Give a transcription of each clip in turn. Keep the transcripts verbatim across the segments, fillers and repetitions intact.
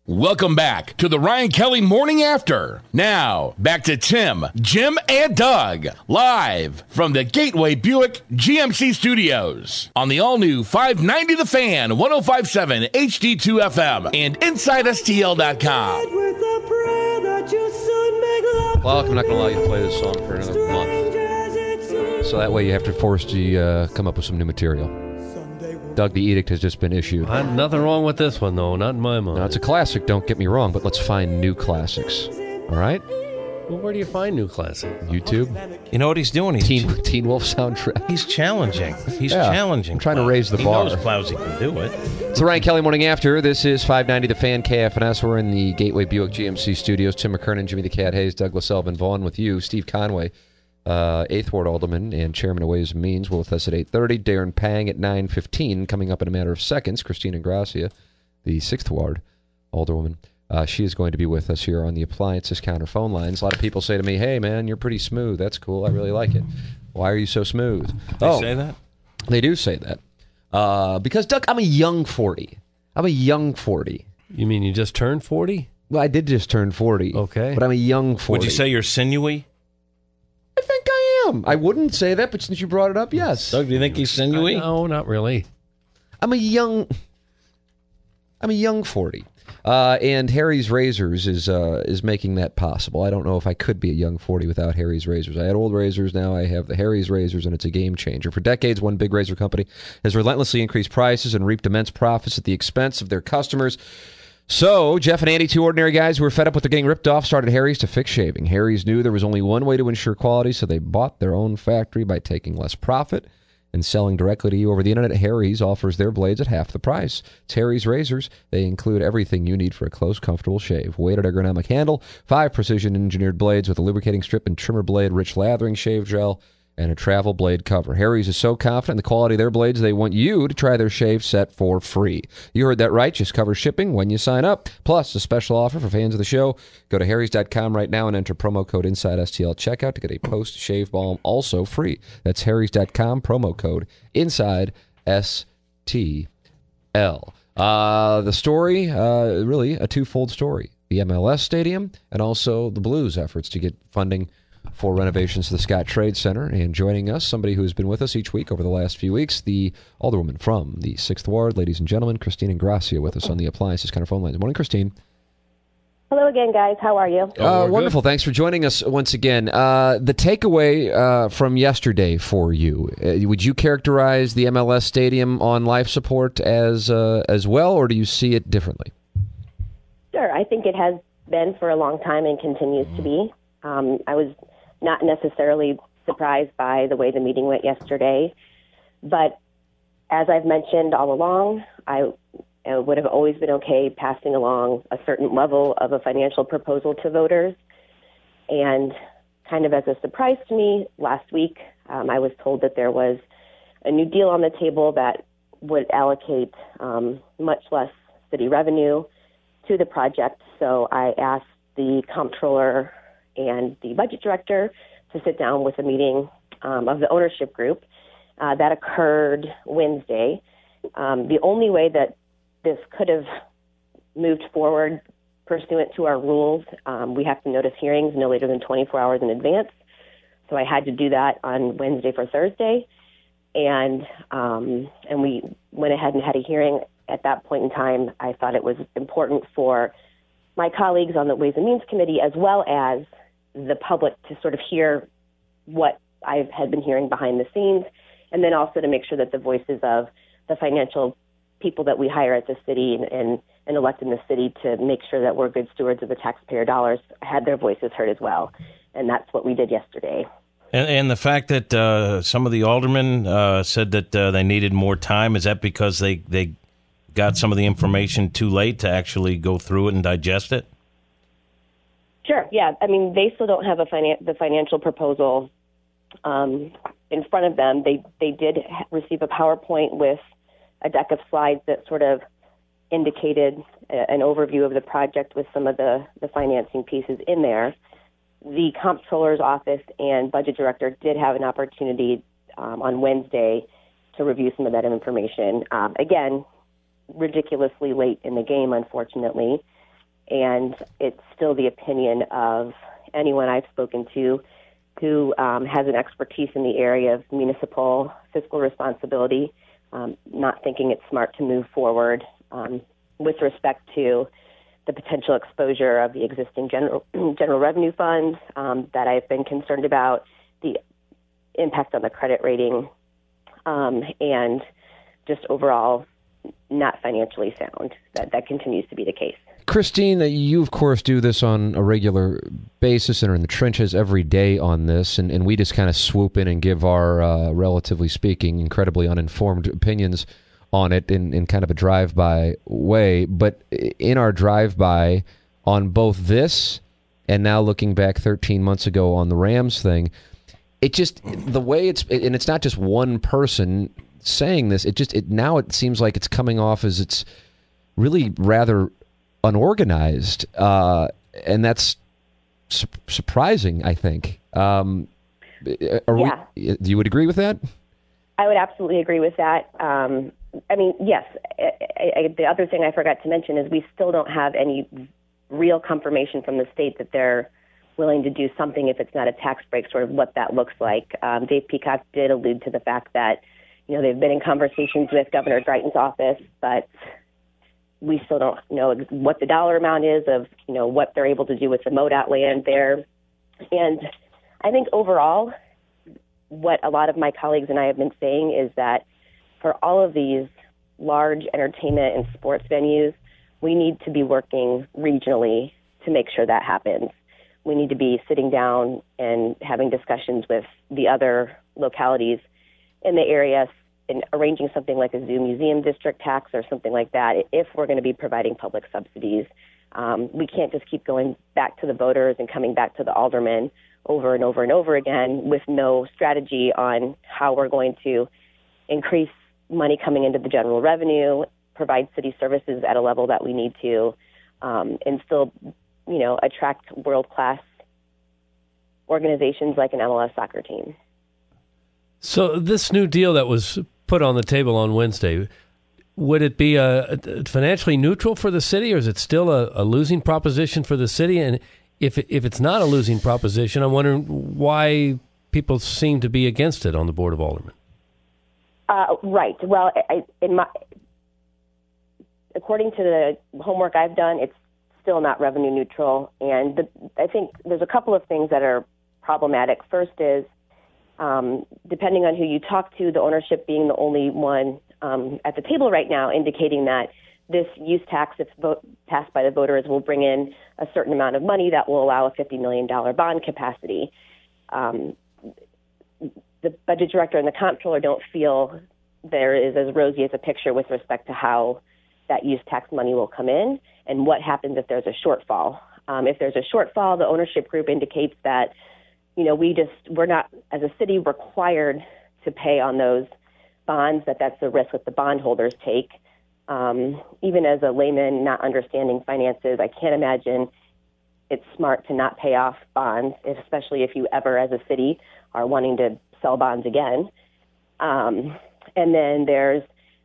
Welcome back to the Ryan Kelly Morning After. Now, back to Tim, Jim, and Doug, live from the Gateway Buick G M C Studios on the all-new five ninety The Fan, one oh five point seven H D two F M, and inside S T L dot com. Well, I'm not going to allow you to play this song for another month. So that way you have to force to uh, come up with some new material. Doug, the edict has just been issued. Uh, nothing wrong with this one, though. Not in my mind. Now, it's a classic, don't get me wrong, but let's find new classics. All right? Well, where do you find new classics? YouTube? You know what he's doing? He's Teen, Teen Wolf soundtrack. He's challenging. He's Yeah, challenging. I'm trying to Klaus. raise the he bar. He knows Klaus can do it. It's the Ryan Kelly Morning After. This is five ninety The Fan, K F N S. We're in the Gateway Buick G M C Studios. Tim McKernan, Jimmy the Cat Hayes, Douglas Elvin Vaughn with you. Steve Conway, uh, eighth Ward Alderman and Chairman of Ways and Means, will with us at eight thirty. Darren Pang at nine fifteen. Coming up in a matter of seconds, Christina Gracia, the sixth Ward Alderwoman. Uh, she is going to be with us here on the Appliances Counter phone lines. A lot of people say to me, hey, man, you're pretty smooth. That's cool. I really like it. Why are you so smooth? They oh, say that? They do say that. Uh, because, Doug, I'm a young forty. I'm a young forty. You mean you just turned forty? Well, I did just turn forty. Okay. But I'm a young forty. Would you say you're sinewy? I think I am. I wouldn't say that, but since you brought it up, yes. Doug, do you think he's sinewy? Uh, no, not really. I'm a young... I'm a young forty. Uh, and Harry's Razors is uh, is making that possible. I don't know if I could be a young forty without Harry's Razors. I had old razors, now I have the Harry's Razors, and it's a game changer. For decades, one big razor company has relentlessly increased prices and reaped immense profits at the expense of their customers. So, Jeff and Andy, two ordinary guys who were fed up with their getting ripped off, started Harry's to fix shaving. Harry's knew there was only one way to ensure quality, so they bought their own factory by taking less profit and selling directly to you over the internet. Harry's offers their blades at half the price. It's Harry's Razors. They include everything you need for a close, comfortable shave. Weighted ergonomic handle, five precision-engineered blades with a lubricating strip and trimmer blade, rich lathering shave gel, and a travel blade cover. Harry's is so confident in the quality of their blades, they want you to try their shave set for free. You heard that right. Just cover shipping when you sign up. Plus, a special offer for fans of the show. Go to harrys dot com right now and enter promo code InsideSTL checkout to get a post-shave balm also free. That's harrys dot com, promo code InsideSTL. Uh, the story, uh, really a twofold story. The M L S Stadium and also the Blues' efforts to get funding for renovations to the Scott Trade Center. And joining us, somebody who has been with us each week over the last few weeks, the Alderwoman from the sixth Ward, ladies and gentlemen, Christine and Gracia with us on the Appliances Counter phone lines. Good morning, Christine. Hello again, guys. How are you? Uh, wonderful. Thanks for joining us once again. Uh, the takeaway uh, from yesterday for you, uh, would you characterize the M L S Stadium on life support as uh, as well, or do you see it differently? Sure. I think it has been for a long time and continues to be. Um, I was not necessarily surprised by the way the meeting went yesterday, but as I've mentioned all along, I uh, would have always been okay passing along a certain level of a financial proposal to voters. And kind of as a surprise to me, last week um, I was told that there was a new deal on the table that would allocate um, much less city revenue to the project. So I asked the comptroller and the budget director to sit down with a meeting um, of the ownership group. Uh, that occurred Wednesday. Um, the only way that this could have moved forward pursuant to our rules, um, we have to notice hearings no later than twenty-four hours in advance. So I had to do that on Wednesday for Thursday. And, um, and we went ahead and had a hearing. At that point in time, I thought it was important for my colleagues on the Ways and Means Committee, as well as the public, to sort of hear what I had been hearing behind the scenes, and then also to make sure that the voices of the financial people that we hire at the city and, and, and elect in the city to make sure that we're good stewards of the taxpayer dollars had their voices heard as well. And that's what we did yesterday. And, and the fact that uh, some of the aldermen uh, said that uh, they needed more time, is that because they, they got some of the information too late to actually go through it and digest it? Sure. Yeah. I mean, they still don't have a finan- the financial proposal um, in front of them. They they did ha- receive a PowerPoint with a deck of slides that sort of indicated a- an overview of the project with some of the, the financing pieces in there. The comptroller's office and budget director did have an opportunity um, on Wednesday to review some of that information. Um, again, ridiculously late in the game, unfortunately. and it's still the opinion of anyone I've spoken to who um, has an expertise in the area of municipal fiscal responsibility, um, not thinking it's smart to move forward um, with respect to the potential exposure of the existing general general revenue fund um, that I've been concerned about, the impact on the credit rating, um, and just overall not financially sound. That that continues to be the case. Christine, you, of course, do this on a regular basis and are in the trenches every day on this, and, and we just kind of swoop in and give our, uh, relatively speaking, incredibly uninformed opinions on it in, in kind of a drive-by way. But in our drive-by on both this and now looking back thirteen months ago on the Rams thing, it just, the way it's, and it's not just one person saying this, it just, it now it seems like it's coming off as it's really rather unorganized, uh, and that's su- surprising, I think. Um, are yeah. we, you would agree with that? I would absolutely agree with that. Um, I mean, yes. I, I, the other thing I forgot to mention is we still don't have any real confirmation from the state that they're willing to do something if it's not a tax break, sort of what that looks like. Um, Dave Peacock did allude to the fact that, you know, they've been in conversations with Governor Greitens' office, but we still don't know what the dollar amount is of, you know, what they're able to do with the MoDOT land there. And I think overall, what a lot of my colleagues and I have been saying is that for all of these large entertainment and sports venues, we need to be working regionally to make sure that happens. We need to be sitting down and having discussions with the other localities in the area and arranging something like a zoo museum district tax or something like that if we're going to be providing public subsidies. Um, we can't just keep going back to the voters and coming back to the aldermen over and over and over again with no strategy on how we're going to increase money coming into the general revenue, provide city services at a level that we need to, um, and still, you know, attract world-class organizations like an M L S soccer team. So this new deal that was put on the table on Wednesday, would it be a, a financially neutral for the city, or is it still a, a losing proposition for the city? And if if it's not a losing proposition, I'm wondering why people seem to be against it on the Board of Aldermen. Uh, right. Well, I, in my, according to the homework I've done, it's still not revenue neutral. And the, I think there's a couple of things that are problematic. First is, um, depending on who you talk to, the ownership being the only one um, at the table right now, indicating that this use tax, if vote, passed by the voters, will bring in a certain amount of money that will allow a fifty million dollars bond capacity. Um, the budget director and the comptroller don't feel there is as rosy as a picture with respect to how that use tax money will come in and what happens if there's a shortfall. Um, if there's a shortfall, the ownership group indicates that, you know, we just, we're not, as a city, required to pay on those bonds, that that's the risk that the bondholders take. Um, even as a layman not understanding finances, I can't imagine it's smart to not pay off bonds, especially if you ever, as a city, are wanting to sell bonds again. Um, and then there's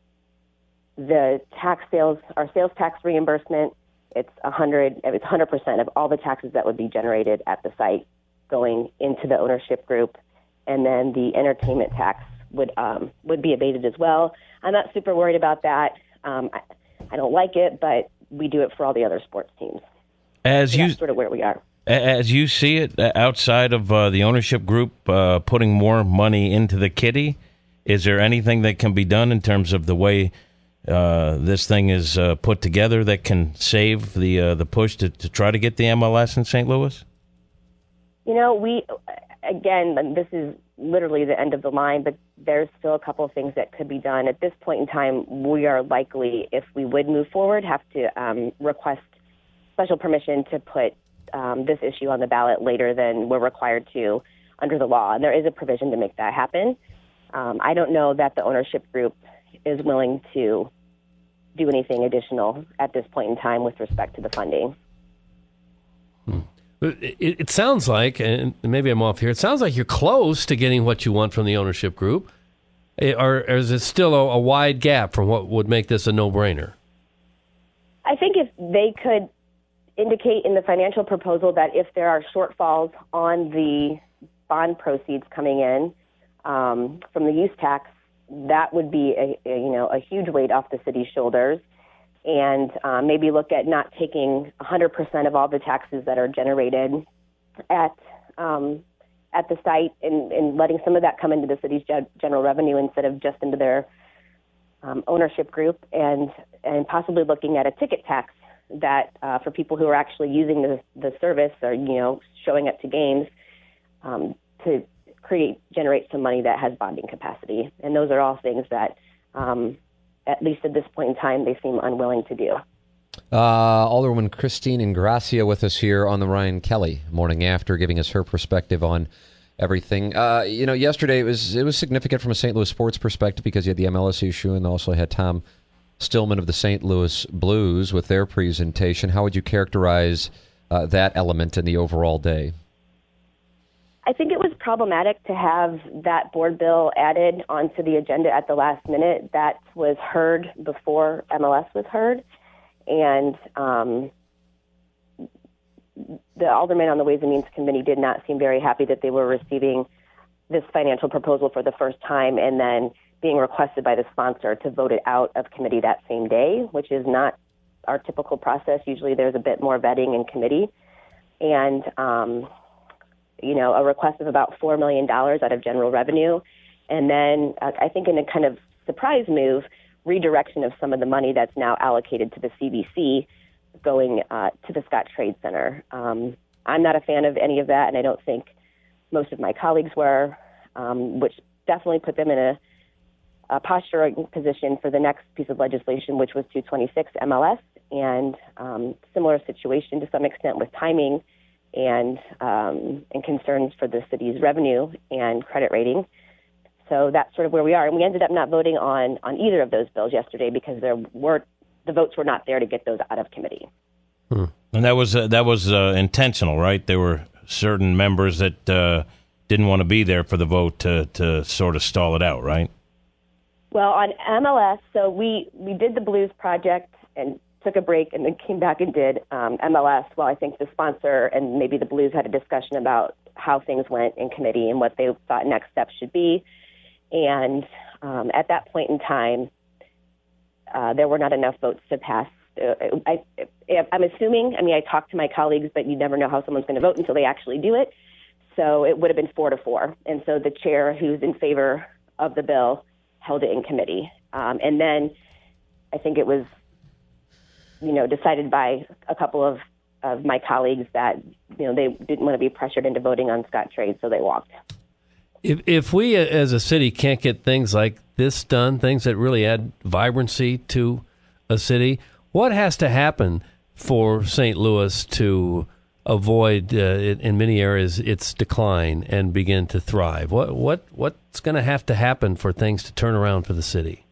the tax sales, our sales tax reimbursement. It's a hundred, it's one hundred percent of all the taxes that would be generated at the site going into the ownership group, and then the entertainment tax would um, would be abated as well. I'm not super worried about that. Um, I, I don't like it, but we do it for all the other sports teams. As so you that's sort of where we are. As you see it, outside of uh, the ownership group uh, putting more money into the kitty, is there anything that can be done in terms of the way uh, this thing is uh, put together that can save the uh, the push to, to try to get the M L S in Saint Louis? You know, we, again, this is literally the end of the line, but there's still a couple of things that could be done. At this point in time, we are likely, if we would move forward, have to um, request special permission to put um, this issue on the ballot later than we're required to under the law. And there is a provision to make that happen. Um, I don't know that the ownership group is willing to do anything additional at this point in time with respect to the funding. Hmm. It, it sounds like, and maybe I'm off here, it sounds like you're close to getting what you want from the ownership group. Or, or is it still a, a wide gap from what would make this a no-brainer? I think if they could, indicate in the financial proposal that if there are shortfalls on the bond proceeds coming in um, from the use tax, that would be a, a you know a huge weight off the city's shoulders, and uh, maybe look at not taking one hundred percent of all the taxes that are generated at um, at the site and, and letting some of that come into the city's ge- general revenue instead of just into their um, ownership group, and and possibly looking at a ticket tax that uh, for people who are actually using the the service or you know showing up to games um, to create generate some money that has bonding capacity. And those are all things that, um, at least at this point in time, they seem unwilling to do. Uh, Alderwoman Christine Ingracia with us here on the Ryan Kelly Morning After, giving us her perspective on everything. Uh, you know, yesterday it was it was significant from a Saint Louis sports perspective because you had the M L S issue and also had Tom Stillman of the Saint Louis Blues with their presentation. How would you characterize uh, that element in the overall day? I think it was problematic to have that board bill added onto the agenda at the last minute. That was heard before M L S was heard. And um, the alderman on the Ways and Means Committee did not seem very happy that they were receiving this financial proposal for the first time and then being requested by the sponsor to vote it out of committee that same day, which is not our typical process. Usually there's a bit more vetting in committee. And, um, you know, a request of about four million dollars out of general revenue. And then uh, I think in a kind of surprise move, redirection of some of the money that's now allocated to the C B C going uh, to the Scott Trade Center. Um, I'm not a fan of any of that, and I don't think most of my colleagues were, um, which definitely put them in a, a posturing position for the next piece of legislation, which was two twenty-six M L S, and um, similar situation to some extent with timing and um, and concerns for the city's revenue and credit rating. So that's sort of where we are. And we ended up not voting on, on either of those bills yesterday because there were the votes were not there to get those out of committee. Hmm. And that was uh, that was uh, intentional, right? There were certain members that uh, didn't want to be there for the vote to, to sort of stall it out, right? Well, on M L S, so we, we did the Blues project and took a break and then came back and did um, M L S. Well, I think the sponsor and maybe the Blues had a discussion about how things went in committee and what they thought next steps should be. And um, at that point in time, uh, there were not enough votes to pass. Uh, I, I'm assuming, I mean, I talked to my colleagues, but you never know how someone's going to vote until they actually do it. So it would have been four to four. And so the chair, who's in favor of the bill, held it in committee. Um, and then I think it was, you know, decided by a couple of, of my colleagues that, you know, they didn't want to be pressured into voting on Scott Trade, so they walked. If if we as a city can't get things like this done, things that really add vibrancy to a city, what has to happen for Saint Louis to avoid, uh, in many areas, its decline and begin to thrive? What what what's going to have to happen for things to turn around for the city?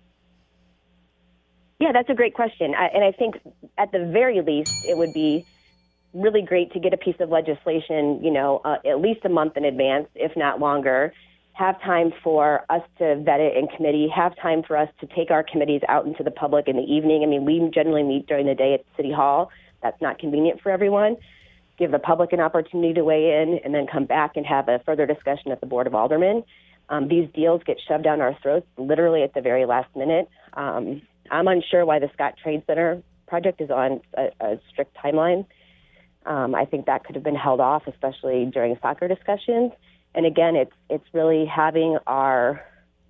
Yeah, that's a great question. I, and I think at the very least, it would be really great to get a piece of legislation, you know, uh, at least a month in advance, if not longer, have time for us to vet it in committee, have time for us to take our committees out into the public in the evening. I mean, we generally meet during the day at City Hall. That's not convenient for everyone. Give the public an opportunity to weigh in and then come back and have a further discussion at the Board of Aldermen. Um, these deals get shoved down our throats literally at the very last minute. Um, I'm unsure why the Scott Trade Center project is on a, a strict timeline. Um, I think that could have been held off, especially during soccer discussions. And again, it's it's really having our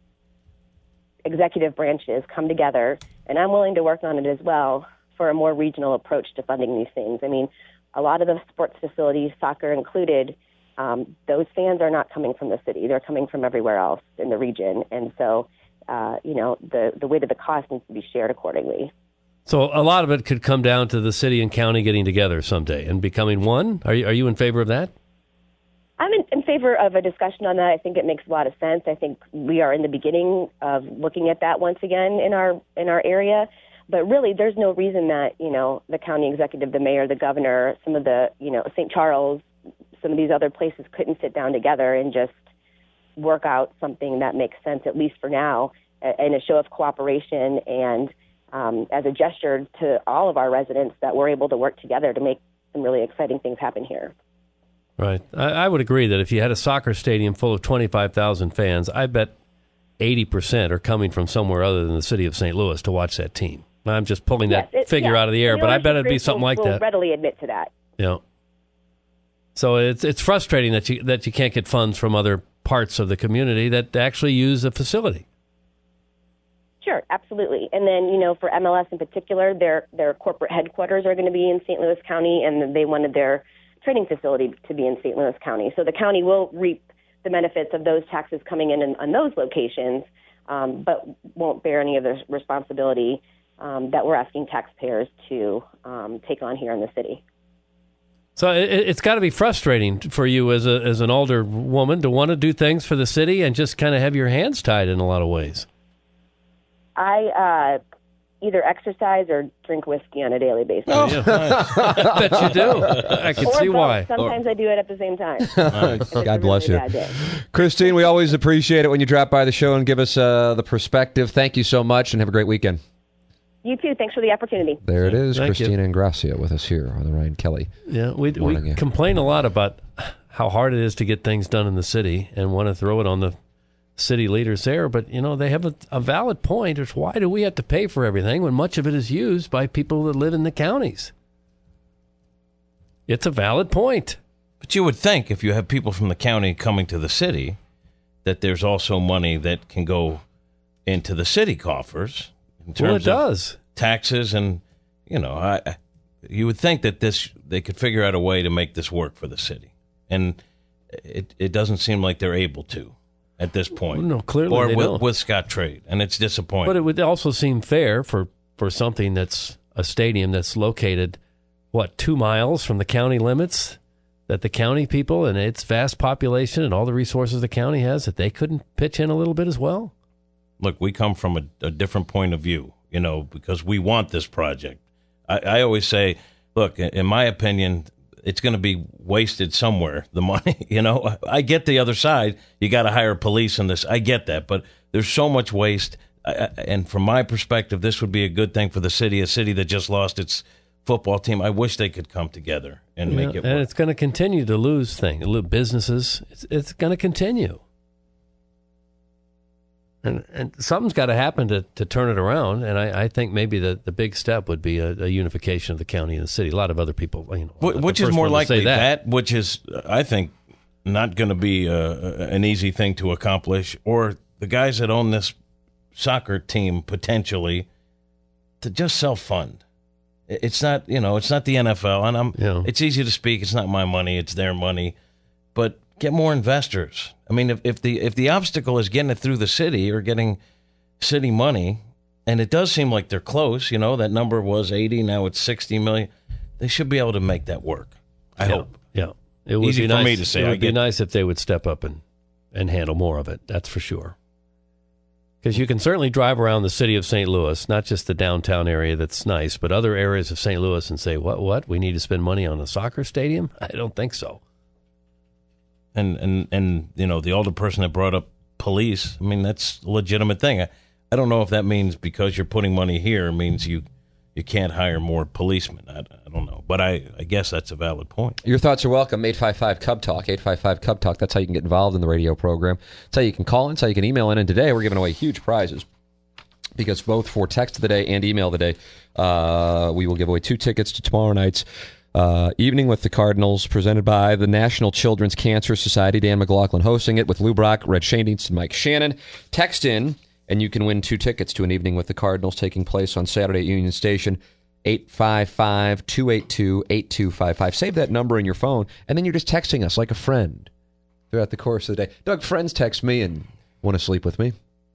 executive branches come together, and I'm willing to work on it as well, for a more regional approach to funding these things. I mean, a lot of the sports facilities, soccer included, um, those fans are not coming from the city. They're coming from everywhere else in the region. And so, uh, you know, the, the weight of the cost needs to be shared accordingly. So a lot of it could come down to the city and county getting together someday and becoming one. Are you, are you in favor of that? I'm in, in favor of a discussion on that. I think it makes a lot of sense. I think we are in the beginning of looking at that once again in our in our area. But really, there's no reason that, you know, the county executive, the mayor, the governor, some of the, you know, Saint Charles, some of these other places couldn't sit down together and just work out something that makes sense, at least for now, in a show of cooperation and um, as a gesture to all of our residents that we're able to work together to make some really exciting things happen here. Right. I, I would agree that if you had a soccer stadium full of twenty-five thousand fans, I bet eighty percent are coming from somewhere other than the city of Saint Louis to watch that team. I'm just pulling Yes, that it- figure yeah, out of the air, the but I bet it'd be ownership something will- like will that. readily admit to that. Yeah. So it's it's frustrating that you that you can't get funds from other parts of the community that actually use the facility. Sure, absolutely. And then, you know, for M L S in particular, their their corporate headquarters are going to be in Saint Louis County, and they wanted their training facility to be in Saint Louis County. So the county will reap the benefits of those taxes coming in in, on those locations, um, but won't bear any of the responsibility um, that we're asking taxpayers to um, take on here in the city. So it, it's got to be frustrating for you as a as an older woman to want to do things for the city and just kind of have your hands tied in a lot of ways. I uh, either exercise or drink whiskey on a daily basis. Oh, yeah. I bet you do. I can or see both. why. Sometimes I do it at the same time. It's a God bless really you. bad day. Christine, we always appreciate it when you drop by the show and give us uh, the perspective. Thank you so much, and have a great weekend. You too. Thanks for the opportunity. There it is, Thank you. Christina Ingracia with us here on the Ryan Kelly. Yeah, we Morning, we yeah. complain a lot about how hard it is to get things done in the city and want to throw it on the city leaders there, but you know they have a, a valid point. It's why do we have to pay for everything when much of it is used by people that live in the counties? It's a valid point. But you would think if you have people from the county coming to the city, that there's also money that can go into the city coffers in terms Well, it of does. taxes, and you know, I, I- you would think that this they could figure out a way to make this work for the city, and it it doesn't seem like they're able to at this point. No, clearly or they with, don't. with Scott Trade, and it's disappointing. But it would also seem fair for, for something that's a stadium that's located, what, two miles from the county limits, that the county people and its vast population and all the resources the county has, that they couldn't pitch in a little bit as well? Look, we come from a, a different point of view, you know, because we want this project. I, I always say, look, in my opinion, it's going to be wasted somewhere, the money, you know. I get the other side. You got to hire police in this. I get that. But there's so much waste. I, I- and from my perspective, this would be a good thing for the city, a city that just lost its football team. I wish they could come together and make Yeah, it and work. it's going to continue to lose things, lose businesses. It's, it's going to continue. And and something's got to happen to, to turn it around. And I, I think maybe the, the big step would be a, a unification of the county and the city. A lot of other people, you know, Wh- I'm Which the is first more one to say likely, that. that, which is, I think, not going to be uh, an easy thing to accomplish, or the guys that own this soccer team potentially to just self-fund. It's not, you know, it's not the N F L, and I'm. Yeah. It's easy to speak. It's not my money; it's their money. But get more investors. I mean, if, if the if the obstacle is getting it through the city or getting city money, and it does seem like they're close. You know, that number was eighty, now it's sixty million. They should be able to make that work. I yeah, hope. Yeah. It would Easy be for nice, me to say, It I would be get- nice if they would step up and, and handle more of it. That's for sure. Because you can certainly drive around the city of Saint Louis, not just the downtown area that's nice, but other areas of Saint Louis and say, what, what? We need to spend money on a soccer stadium? I don't think so. And and and you know, the older person that brought up police. I mean, that's a legitimate thing. I, I don't know if that means because you're putting money here means you you can't hire more policemen. I, I don't know, but I, I guess that's a valid point. Your thoughts are welcome. eight five five Cub Talk, eight five five Cub Talk. That's how you can get involved in the radio program. That's how you can call in. That's how you can email in. And today we're giving away huge prizes because both for text of the day and email of the day, uh, we will give away two tickets to tomorrow night's uh, Evening with the Cardinals, presented by the National Children's Cancer Society. Dan McLaughlin hosting it with Lou Brock, Red Shanings, and Mike Shannon. Text in, and you can win two tickets to an Evening with the Cardinals taking place on Saturday at Union Station. eight five five, two eight two, eight two five five. Save that number in your phone, and then you're just texting us like a friend throughout the course of the day. Doug, friends text me and want to sleep with me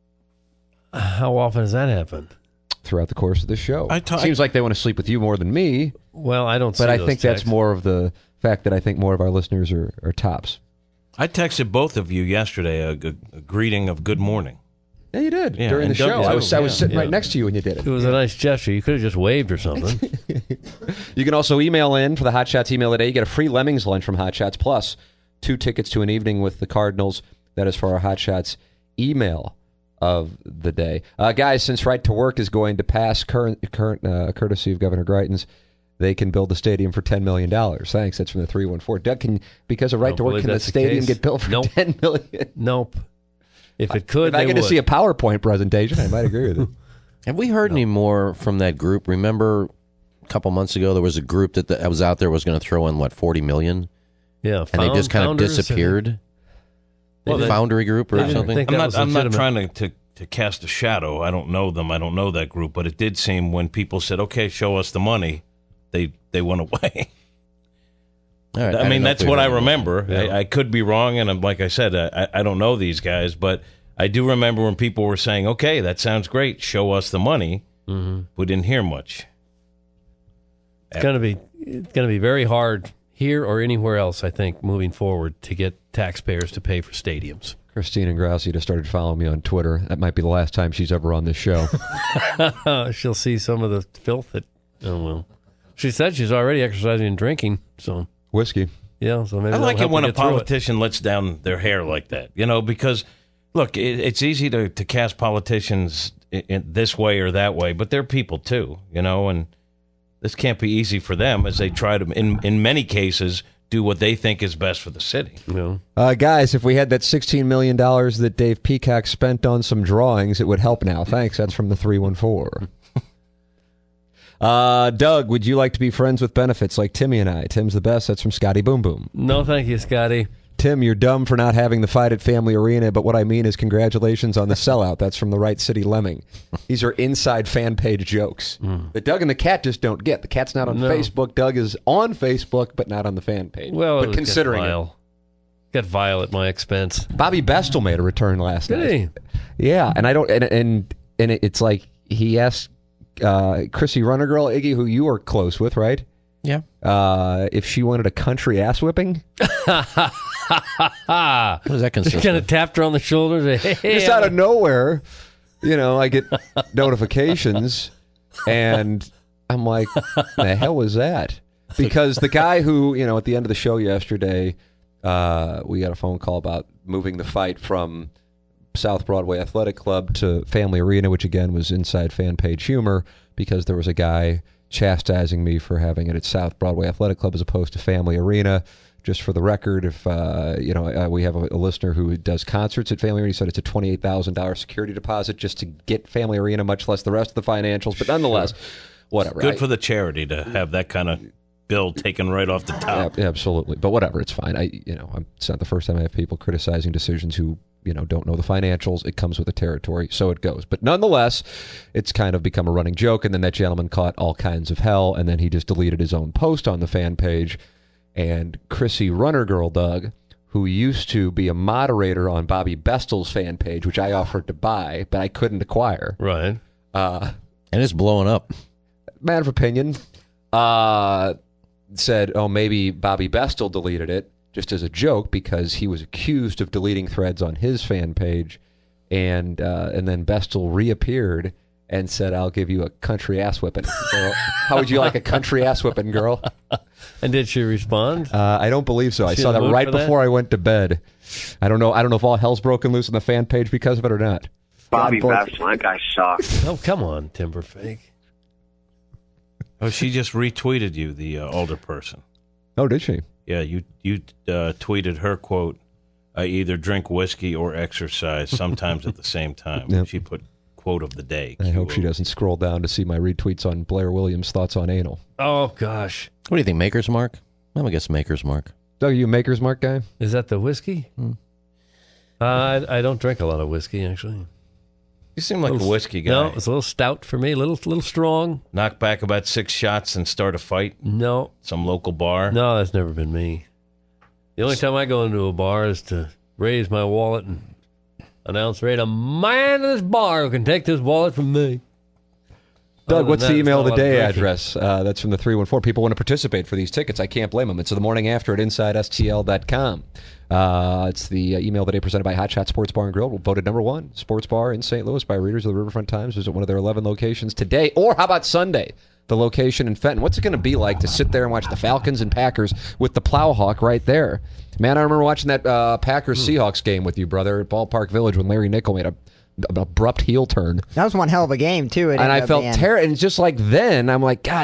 How often does that happen? throughout the course of the show. I ta- Seems like they want to sleep with you more than me, Well, I don't see but I those think texts. that's more of the fact that I think more of our listeners are, are tops. I texted both of you yesterday a, a, a greeting of good morning. Yeah, you did Yeah, during the and Doug show. too. I was I was Yeah, sitting yeah. right next to you when you did It it. was a nice gesture. You could have just waved or something. You can also email in for the Hot Shots email today. You get a free Lemmings lunch from Hot Shots, plus two tickets to an evening with the Cardinals. That is for our Hot Shots email of the day. Uh, guys, since Right to Work is going to pass current, current uh, courtesy of Governor Greitens, they can build the stadium for ten million dollars. Thanks. That's from the three one four. Doug, can, because of right to work, can the stadium get built for nope. ten million dollars? Nope. If it could, if I they get would. to see a PowerPoint presentation, I might agree with it. Have we heard no. any more from that group? Remember a couple months ago there was a group that, that was out there was going to throw in, what, forty million dollars? Yeah. And found, they just kind of disappeared? Well, the Foundry Group or something? I'm not, I'm not trying to, to, to cast a shadow. I don't know them. I don't know that group. But it did seem when people said, okay, show us the money, they they went away. All right, I, I mean, that's what I remember. Yeah. I, I could be wrong, and I'm, like I said, I, I don't know these guys, but I do remember when people were saying, okay, that sounds great, show us the money. Mm-hmm. We didn't hear much. It's going to be it's going to be very hard here or anywhere else, I think, moving forward to get taxpayers to pay for stadiums. Christine Ingrassi just started following me on Twitter. That might be the last time she's ever on this show. She'll see some of the filth that, oh, well. She said she's already exercising and drinking, so. Whiskey. Yeah, so maybe I like it when a politician it. lets down their hair like that, you know, because, look, it, it's easy to, to cast politicians in, in this way or that way, but they're people too, you know, and this can't be easy for them as they try to, in, in many cases, do what they think is best for the city. Yeah. Uh, guys, if we had that sixteen million dollars that Dave Peacock spent on some drawings, it would help now. Thanks. That's from the three one four. Uh, Doug, would you like to be friends with benefits like Timmy and I? Tim's the best. That's from Scotty Boom Boom. No, thank you, Scotty. Tim, you're dumb for not having the fight at Family Arena, but what I mean is congratulations on the sellout. That's from the Right City Lemming. These are inside fan page jokes mm. that Doug and the cat just don't get. The cat's not on no. Facebook. Doug is on Facebook, but not on the fan page. Well, but considering got vile. it. Got vile at my expense. Bobby Bestel made a return last Did night. He? Yeah, and I don't, and and, and it's like he asked uh, Chrissy Runner Girl, Iggy, who you are close with, right? Yeah. Uh, if she wanted a country ass whipping. What does that consist Just kind of tapped her on the shoulder. Hey, Just out of nowhere, you know, I get notifications, and I'm like, the hell was that? Because the guy who, you know, at the end of the show yesterday, uh, we got a phone call about moving the fight from South Broadway Athletic Club to Family Arena, which again was inside fan page humor, because there was a guy chastising me for having it at South Broadway Athletic Club as opposed to Family Arena. Just for the record, if uh, you know, uh, we have a, a listener who does concerts at Family Arena. He said it's a twenty-eight thousand dollars security deposit just to get Family Arena, much less the rest of the financials. But nonetheless, sure. whatever. Good I, for the charity to have that kind of bill taken right off the top. Yeah, absolutely. But whatever, it's fine. I, you know, I'm, it's not the first time I have people criticizing decisions who, you know, don't know the financials. It comes with the territory, so it goes. But nonetheless, it's kind of become a running joke. And then that gentleman caught all kinds of hell, and then he just deleted his own post on the fan page. And Chrissy Runner Girl, Doug, who used to be a moderator on Bobby Bestel's fan page, which I offered to buy, but I couldn't acquire. Right. Uh, and it's blowing up. Man of opinion. Uh, said, oh, maybe Bobby Bestel deleted it just as a joke because he was accused of deleting threads on his fan page. And, uh, and then Bestel reappeared and said, I'll give you a country ass whipping. So, how would you like a country ass whipping, girl? And did she respond? Uh, I don't believe so. I She saw in the that mood right for that? before I went to bed. I don't know. I don't know if all hell's broken loose on the fan page because of it or not. Bobby God, Bestel, that guy sucks. Oh, come on, Timberfake. Oh, she just retweeted you, the uh, older person. Oh, did she? Yeah, you you uh, tweeted her quote, I either drink whiskey or exercise, sometimes at the same time. Yep. She put quote of the day. I hope she doesn't scroll down to see my retweets on Blair Williams' thoughts on anal. Oh, gosh. What do you think, Maker's Mark? I'm going to guess Maker's Mark. Doug, are you a Maker's Mark guy? Is that the whiskey? Hmm. Uh, I, I don't drink a lot of whiskey, actually. You seem like a Little- whiskey guy. No, it's a little stout for me, a little, little strong. Knock back about six shots and start a fight. No, Some local bar. no, that's never been me. The only time I go into a bar is to raise my wallet and announce, right, a man in this bar who can take this wallet from me. Doug, Other what's than the that, it's email not of the a lot of day drinking. address? Uh, that's from the three one four. People want to participate for these tickets. I can't blame them. It's the morning after at inside S T L dot com. Uh, it's the uh, email of the day presented by Hot Shot Sports Bar and Grill. Voted number one sports bar in Saint Louis by readers of the Riverfront Times. Visit one of their eleven locations today. Or how about Sunday? The location in Fenton. What's it going to be like to sit there and watch the Falcons and Packers with the Plowhawk right there? Man, I remember watching that uh, Packers-Seahawks game with you, brother, at Ballpark Village when Larry Nickel made a an abrupt heel turn. That was one hell of a game, too. It And ended I up felt being. terrible. And just like then, I'm like, God, this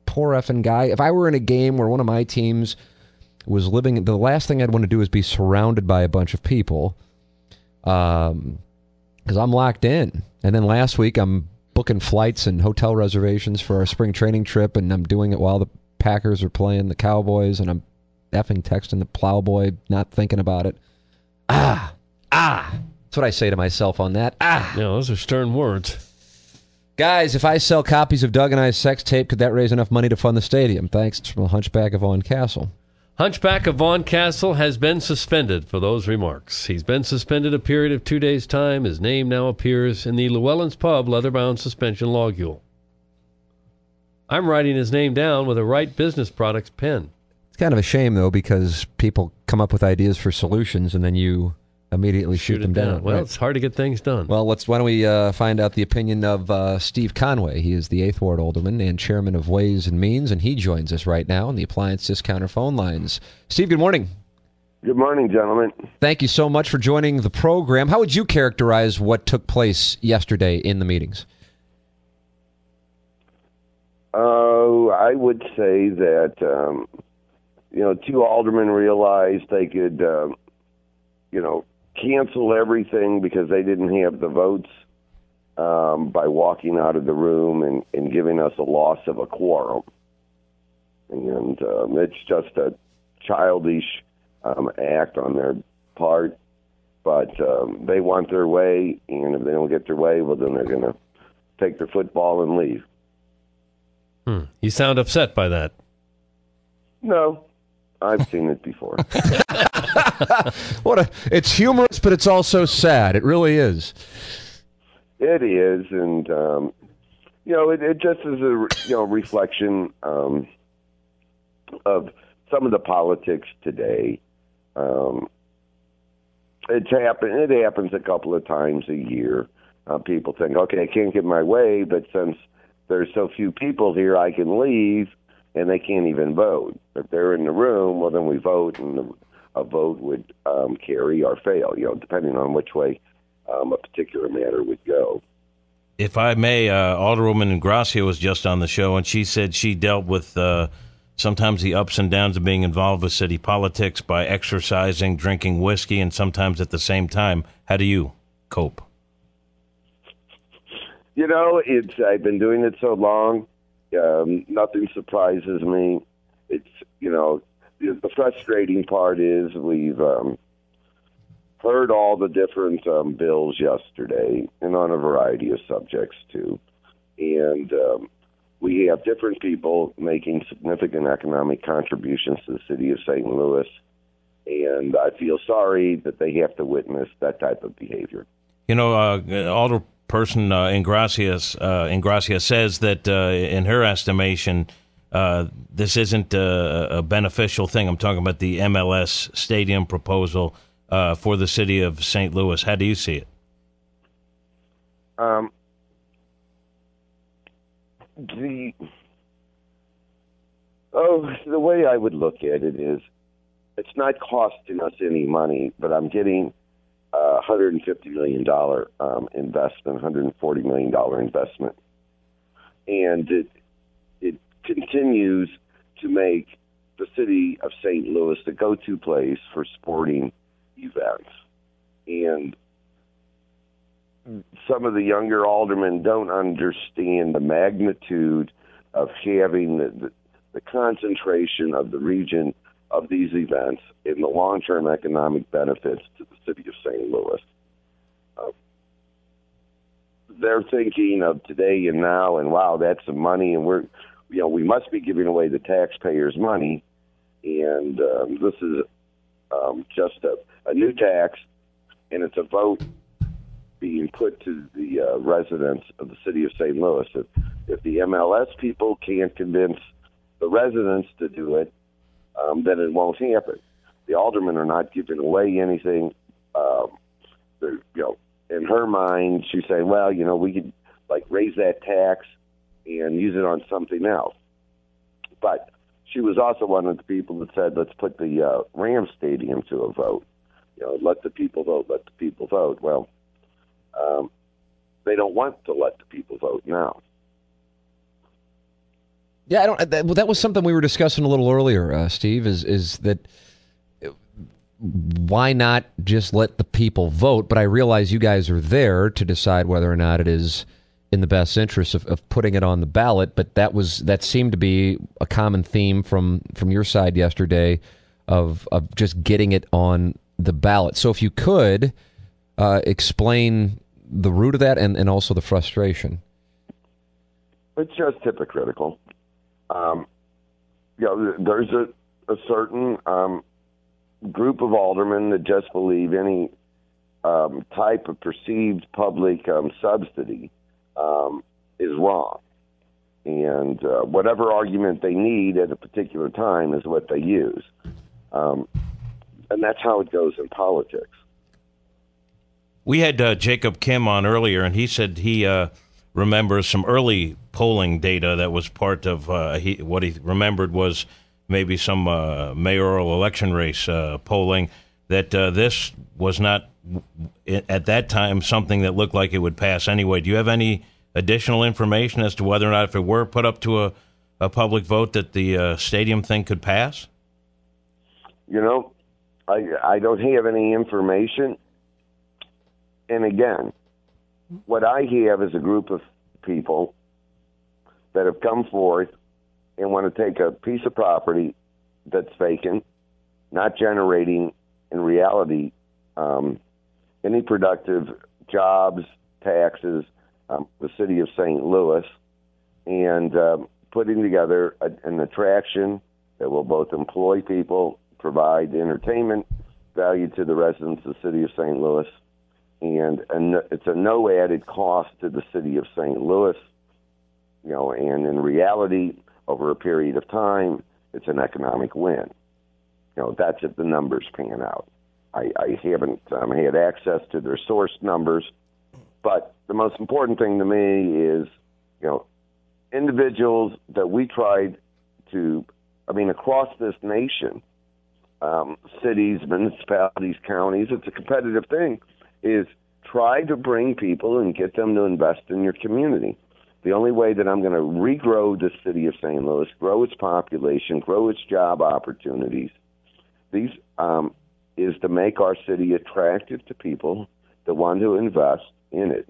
poor effing guy. If I were in a game where one of my teams was living, the last thing I'd want to do is be surrounded by a bunch of people, um, because I'm locked in. And then last week, I'm booking flights and hotel reservations for our spring training trip, and I'm doing it while the Packers are playing the Cowboys, and I'm effing texting the plowboy, not thinking about it. Ah, ah. That's what I say to myself on that. Ah. Yeah, those are stern words. Guys, if I sell copies of Doug and I's sex tape, could that raise enough money to fund the stadium? Thanks from the Hunchback of Vaughan Castle. Hunchback of Vaughan Castle has been suspended for those remarks. He's been suspended a period of two days' time. His name now appears in the Llewellyn's Pub leather-bound suspension logule. I'm writing his name down with a Wright Business Products pen. It's kind of a shame, though, because people come up with ideas for solutions, and then you immediately shoot, Shoot them it down. down. Well, right? it's hard to get things done. Well, let's. Why don't we uh, find out the opinion of uh, Steve Conway? He is the eighth Ward Alderman and chairman of Ways and Means, and he joins us right now on the Appliance Discounter phone lines. Steve, good morning. Good morning, gentlemen. Thank you so much for joining the program. How would you characterize what took place yesterday in the meetings? Uh, I would say that, um, you know, two aldermen realized they could, um, you know, cancel everything because they didn't have the votes um, by walking out of the room and, and giving us a loss of a quorum. And um, it's just a childish um, act on their part, but um, they want their way, and if they don't get their way, well, then they're going to take their football and leave. Hmm. You sound upset by that. No, I've seen it before. What a, it's humorous, but it's also sad. It really is. It is, and um, you know, it, it just is a you know reflection um, of some of the politics today. Um, it's happen. It happens a couple of times a year. Uh, people think, okay, I can't get my way, but since there's so few people here, I can leave, and they can't even vote. If they're in the room, well, then we vote, and the, a vote would um, carry or fail, you know, depending on which way um, a particular matter would go. If I may, uh, Alderwoman Ingracia was just on the show, and she said she dealt with uh, sometimes the ups and downs of being involved with city politics by exercising, drinking whiskey, and sometimes at the same time. How do you cope? You know, it's I've been doing it so long, um, nothing surprises me. It's, you know, the, the frustrating part is we've um, heard all the different um, bills yesterday and on a variety of subjects, too. And um, we have different people making significant economic contributions to the city of Saint Louis. And I feel sorry that they have to witness that type of behavior. You know, uh, Alderperson uh, Ingracia, uh, Ingracia says that, uh, in her estimation, uh, this isn't a, a beneficial thing. I'm talking about the M L S stadium proposal uh, for the city of Saint Louis. How do you see it? Um, the oh, the way I would look at it is, it's not costing us any money, but I'm getting a one hundred fifty million dollars um, investment, one hundred forty million dollars investment. And it, it continues to make the city of Saint Louis the go-to place for sporting events. And some of the younger aldermen don't understand the magnitude of having the, the, the concentration of the region of these events and the long-term economic benefits to the city of Saint Louis. Uh, they're thinking of today and now, and wow, that's some money, and we're, you know, we must be giving away the taxpayers' money, and um, this is um, just a, a new tax, and it's a vote being put to the uh, residents of the city of Saint Louis. If, if the M L S people can't convince the residents to do it, Um, then it won't happen. The aldermen are not giving away anything. Um, you know, in her mind, she's saying, "Well, you know, we could like raise that tax and use it on something else." But she was also one of the people that said, "Let's put the uh, Rams Stadium to a vote. You know, let the people vote. Let the people vote." Well, um, they don't want to let the people vote now. Yeah, I don't. That, well, that was something we were discussing a little earlier, uh, Steve. Is is that why not just let the people vote? But I realize you guys are there to decide whether or not it is in the best interest of, of putting it on the ballot. But that was that seemed to be a common theme from from your side yesterday of of just getting it on the ballot. So if you could uh, explain the root of that and, and also the frustration. It's just hypocritical. Um, you know, there's a, a certain um, group of aldermen that just believe any um, type of perceived public um, subsidy um, is wrong. And uh, whatever argument they need at a particular time is what they use. Um, and that's how it goes in politics. We had uh, Jacob Kim on earlier, and he said he uh, remembers some early polling data that was part of uh, he, what he remembered was maybe some uh, mayoral election race uh, polling, that uh, this was not, at that time, something that looked like it would pass anyway. Do you have any additional information as to whether or not, if it were put up to a, a public vote, that the uh, stadium thing could pass? You know, I, I don't have any information. And again, what I have is a group of people that have come forth and want to take a piece of property that's vacant, not generating, in reality, um, any productive jobs, taxes, um, the city of Saint Louis, and uh, putting together a, an attraction that will both employ people, provide entertainment value to the residents of the city of Saint Louis, and, and it's a no added cost to the city of Saint Louis. You know, and in reality, over a period of time, it's an economic win. You know, that's if the numbers pan out. I, I haven't um, had access to their source numbers, but the most important thing to me is, you know, individuals that we tried to, I mean, across this nation, um, cities, municipalities, counties, it's a competitive thing, is try to bring people and get them to invest in your community. The only way that I'm going to regrow the city of Saint Louis, grow its population, grow its job opportunities, these um, is to make our city attractive to people that want to invest in it.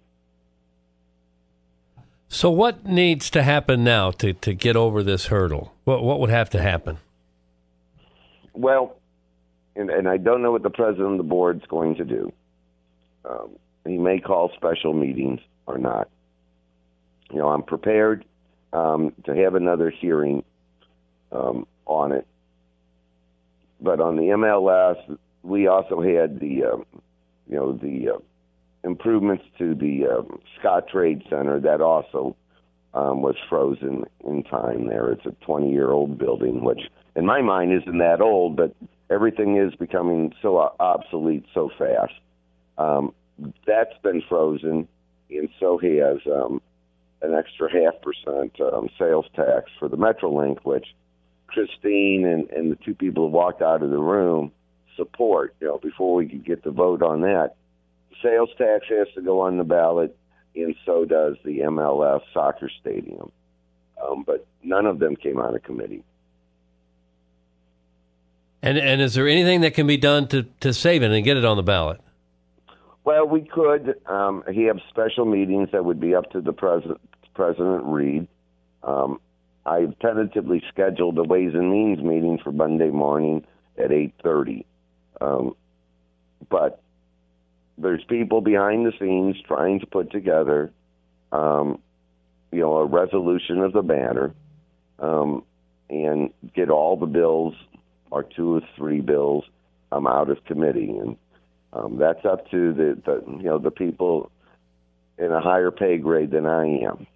So what needs to happen now to, to get over this hurdle? What what would have to happen? Well, and, and I don't know what the president of the board is going to do. Um, he may call special meetings or not. You know, I'm prepared um, to have another hearing um, on it. But on the M L S, we also had the, uh, you know, the uh, improvements to the uh, Scott Trade Center that also um, was frozen in time there. It's a twenty-year-old building, which in my mind isn't that old, but everything is becoming so obsolete so fast. Um, that's been frozen, and so has um, an extra half percent um, sales tax for the Metrolink, which Christine and, and the two people who walked out of the room support. You know, before we could get the vote on that, sales tax has to go on the ballot, and so does the M L S soccer stadium. Um, but none of them came out of committee. And and is there anything that can be done to, to save it and get it on the ballot? Well, we could um, have special meetings that would be up to the president, President Reed. Um, I've tentatively scheduled a Ways and Means meeting for Monday morning at eight thirty. Um, but there's people behind the scenes trying to put together, um, you know, a resolution of the matter um, and get all the bills, or two or three bills, um, out of committee. And Um, that's up to the, the you know the people in a higher pay grade than I am.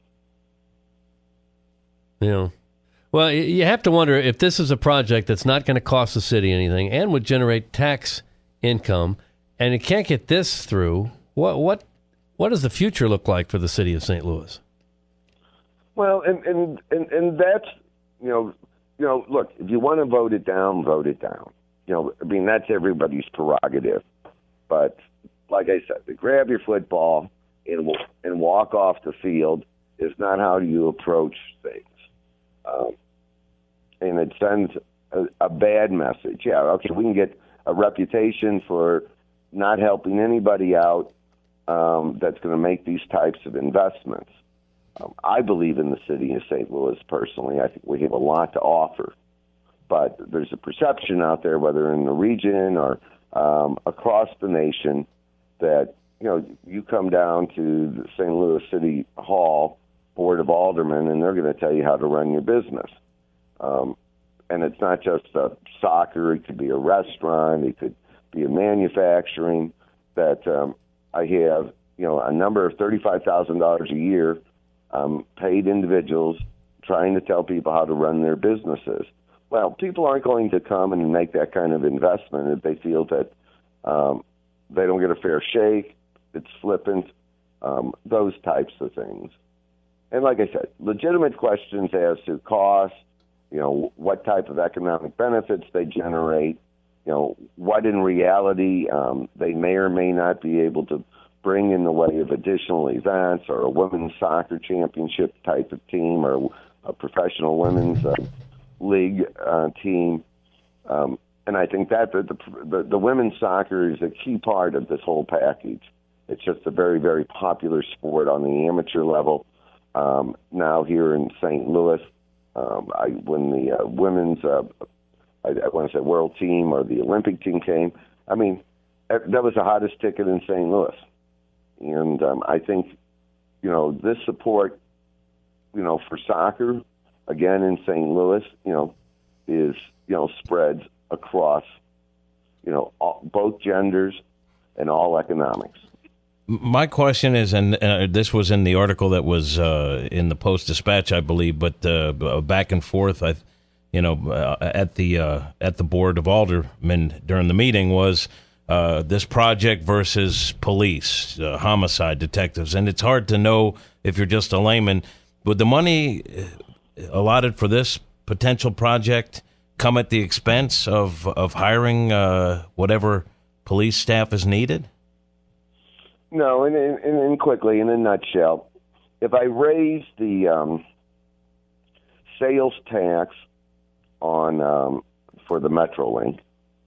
Yeah. Well, you have to wonder if this is a project that's not going to cost the city anything and would generate tax income, and it can't get this through. What what what does the future look like for the city of Saint Louis? Well, and and and, and that's you know you know look, if you want to vote it down, vote it down. You know, I mean that's everybody's prerogative. But like I said, to grab your football and and walk off the field is not how you approach things. um, and it sends a, a bad message. Yeah, okay, we can get a reputation for not helping anybody out um, that's going to make these types of investments. Um, I believe in the city of Saint Louis personally. I think we have a lot to offer. But there's a perception out there, whether in the region or um, across the nation, that, you know, you come down to the Saint Louis City Hall Board of Aldermen, and they're going to tell you how to run your business. Um, and it's not just a soccer. It could be a restaurant. It could be a manufacturing. That um, I have, you know, a number of thirty-five thousand dollars a year um, paid individuals trying to tell people how to run their businesses. Well, people aren't going to come and make that kind of investment if they feel that um, they don't get a fair shake, it's flippant, um, those types of things. And like I said, legitimate questions as to cost, you know, what type of economic benefits they generate, you know, what in reality um, they may or may not be able to bring in the way of additional events, or a women's soccer championship type of team, or a professional women's uh, league uh, team. Um, and I think that the, the, the women's soccer is a key part of this whole package. It's just a very, very popular sport on the amateur level. Um, now here in Saint Louis, um, I, when the uh, women's, uh, I, I want to say world team or the Olympic team came, I mean, that was the hottest ticket in Saint Louis. And um, I think, you know, this support, you know, for soccer, again, in Saint Louis, you know, is, you know, spreads across, you know, all, both genders and all economics. My question is, and uh, this was in the article that was uh, in the Post-Dispatch, I believe, but uh, back and forth, I, you know, uh, at the uh, at the Board of Aldermen during the meeting was uh, this project versus police, uh, homicide detectives, and it's hard to know if you're just a layman. Would the money allotted for this potential project come at the expense of of hiring uh, whatever police staff is needed? No, and, and, and quickly, in a nutshell, if I raise the um, sales tax on um, for the Metrolink,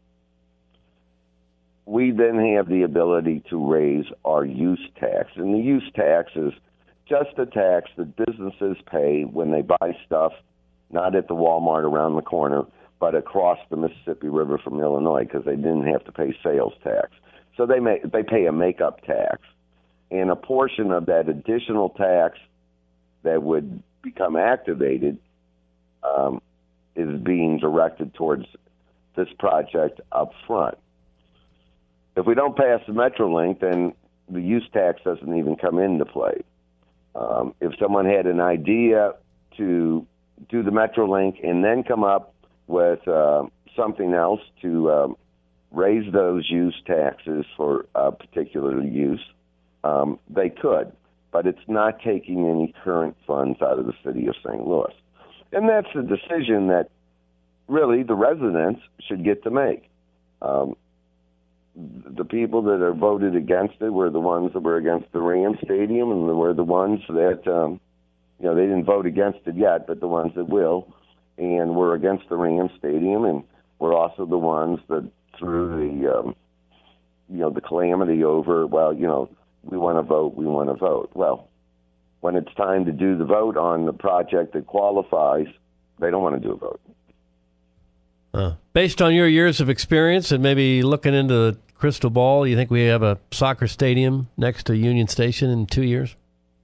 we then have the ability to raise our use tax. And the use tax is just a tax that businesses pay when they buy stuff, not at the Walmart around the corner, but across the Mississippi River from Illinois, because they didn't have to pay sales tax. So they may, they pay a makeup tax, and a portion of that additional tax that would become activated um, is being directed towards this project up front. If we don't pass the Metrolink, then the use tax doesn't even come into play. Um, if someone had an idea to do the Metrolink and then come up with uh, something else to um, raise those use taxes for a particular use, um, they could. But it's not taking any current funds out of the city of Saint Louis. And that's a decision that really the residents should get to make. Um, the people that are voted against it were the ones that were against the Rams Stadium, and were the ones that, um, you know, they didn't vote against it yet, but the ones that will, and were against the Rams Stadium, and were also the ones that threw the, um, you know, the calamity over, well, you know, we want to vote, we want to vote. Well, when it's time to do the vote on the project that qualifies, they don't want to do a vote. Uh, based on your years of experience and maybe looking into the crystal ball, you think we have a soccer stadium next to Union Station in two years?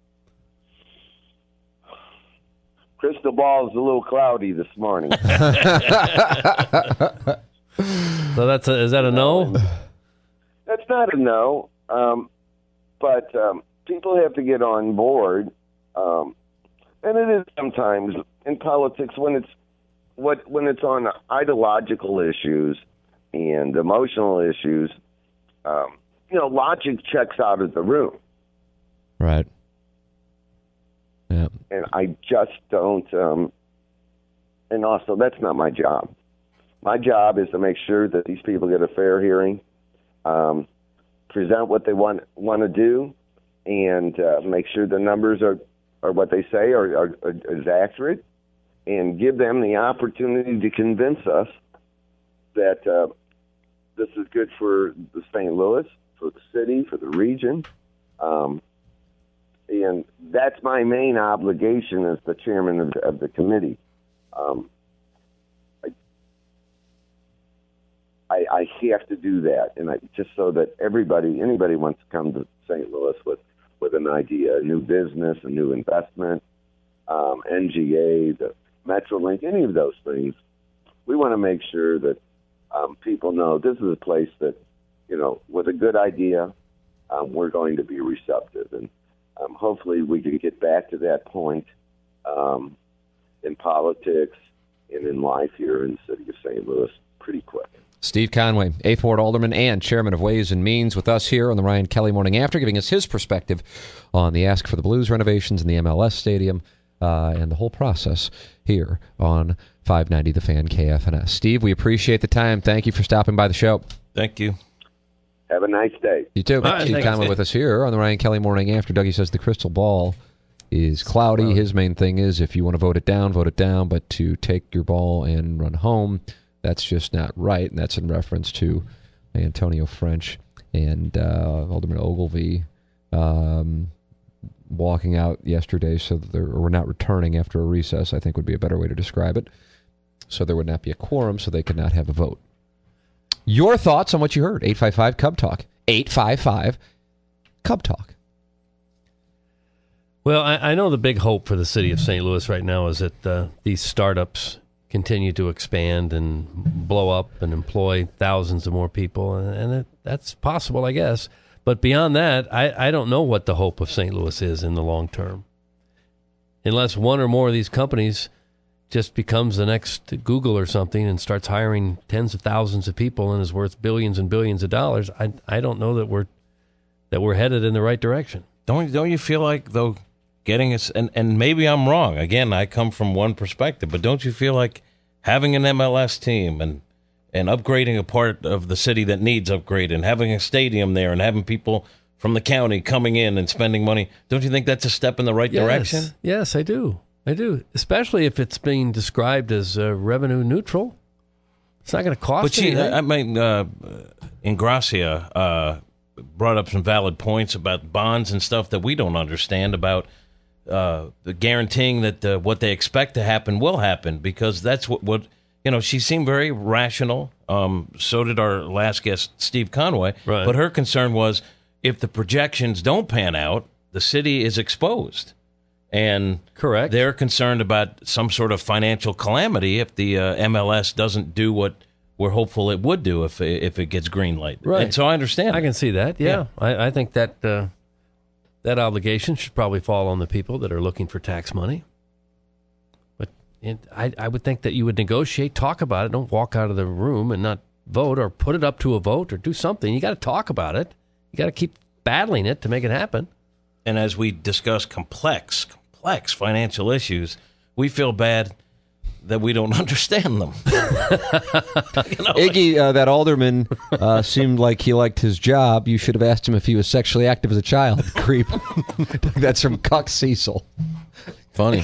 Crystal ball is a little cloudy this morning. So that's a, is that a no? That's not a no, um, but um, people have to get on board, um, and it is sometimes in politics when it's what when it's on ideological issues and emotional issues. Um, you know, logic checks out of the room, Right. Yeah. and I just don't. Um, and also, that's not my job. My job is to make sure that these people get a fair hearing, um, present what they want want to do, and uh, make sure the numbers are, are what they say are, are, are is accurate, and give them the opportunity to convince us that uh, this is good for the Saint Louis, for the city, for the region. Um, and that's my main obligation as the chairman of the, of the committee. Um, I, I, I have to do that, and I, just so that everybody, anybody wants to come to Saint Louis with, with an idea, a new business, a new investment, um, N G A, the Metrolink, any of those things, we want to make sure that um, people know this is a place that, you know, with a good idea, um, we're going to be receptive. And um, hopefully we can get back to that point um, in politics and in life here in the city of Saint Louis pretty quick. Steve Conway, eighth Ward Alderman and Chairman of Ways and Means, with us here on the Ryan Kelly Morning After, giving us his perspective on the Ask for the Blues renovations in the M L S Stadium uh, and the whole process here on five ninety The Fan K F N S. Steve, we appreciate the time. Thank you for stopping by the show. Thank you. Have a nice day. You too. Right, Steve Conway with us here on the Ryan Kelly Morning After. Dougie says the crystal ball is cloudy. cloudy. His main thing is if you want to vote it down, vote it down, but to take your ball and run home, that's just not right, and that's in reference to Antonio French and uh, Alderman Ogilvie um, walking out yesterday, so that or we're not returning after a recess, I think would be a better way to describe it. So there would not be a quorum, so they could not have a vote. Your thoughts on what you heard? eight five five Cub Talk. eight five five Cub Talk. Well, I, I know the big hope for the city of Saint Louis right now is that uh, these startups continue to expand and blow up and employ thousands of more people, and, and it, that's possible, I guess. But beyond that, I, I don't know what the hope of Saint Louis is in the long term. Unless one or more of these companies just becomes the next Google or something and starts hiring tens of thousands of people and is worth billions and billions of dollars, I I don't know that we're that we're headed in the right direction. Don't don't you feel like, though, getting us, and, and maybe I'm wrong. Again, I come from one perspective, but don't you feel like having an M L S team and and upgrading a part of the city that needs upgrade and having a stadium there and having people from the county coming in and spending money, don't you think that's a step in the right yes. direction? Yes, I do. I do, especially if it's being described as uh, revenue neutral. It's not going to cost but she, anything. I mean, uh, Ingracia uh, brought up some valid points about bonds and stuff that we don't understand about uh, the guaranteeing that uh, what they expect to happen will happen, because that's what, what you know, she seemed very rational. Um, so did our last guest, Steve Conway. Right. But her concern was if the projections don't pan out, the city is exposed. And correct, they're concerned about some sort of financial calamity if the uh, M L S doesn't do what we're hopeful it would do if if it gets green light. Right. And so I understand. I can see that. Yeah, yeah. I, I think that uh, that obligation should probably fall on the people that are looking for tax money. But it, I I would think that you would negotiate, talk about it. Don't walk out of the room and not vote or put it up to a vote or do something. You got to talk about it. You got to keep battling it to make it happen. And as we discuss complex, complex financial issues, we feel bad that we don't understand them. you know, Iggy, uh, that alderman, uh, seemed like he liked his job. You should have asked him if he was sexually active as a child. Creep. That's from Cuck Cecil. Funny.